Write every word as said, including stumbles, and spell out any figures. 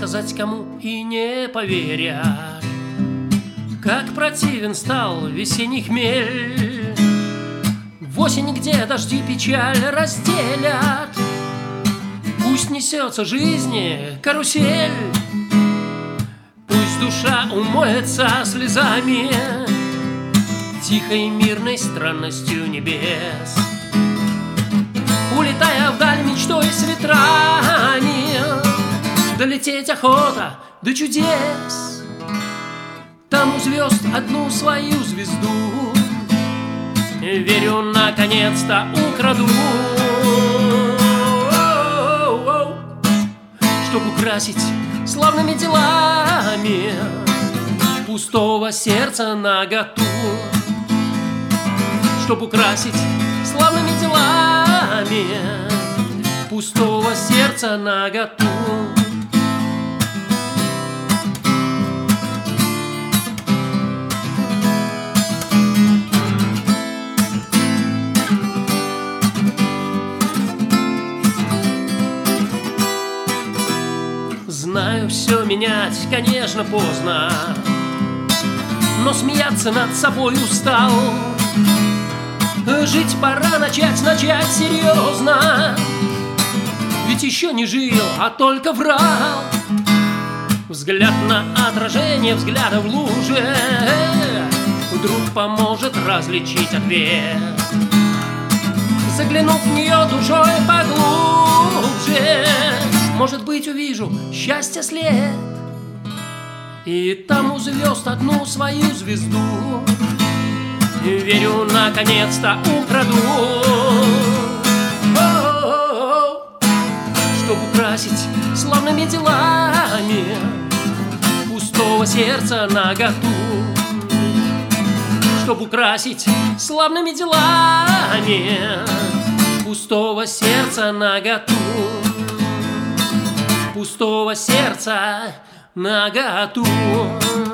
сказать кому и не поверят, как противен стал весенний хмель. В осени, где дожди печаль разделят, пусть несется жизни карусель, пусть душа умоется слезами тихой мирной странностью небес. Улетая вдаль мечтой с ветрами, долететь охота до чудес. Там у звезд одну свою звезду, верю, наконец-то украду, чтоб украсить славными делами пустого сердца наготу, чтоб украсить славными делами пустого сердца наготу. Знаю, все менять, конечно, поздно, но смеяться над собой устал. Жить пора начать, начать серьезно, ведь еще не жил, а только врал. Взгляд на отражение взгляда в луже вдруг поможет различить ответ. Заглянув в нее душой поглубже, может быть, увижу счастье след, и там у звезд одну свою звезду, верю, наконец-то украду, чтоб украсить славными делами пустого сердца наготу, чтоб украсить славными делами пустого сердца наготу, пустого сердца наготу.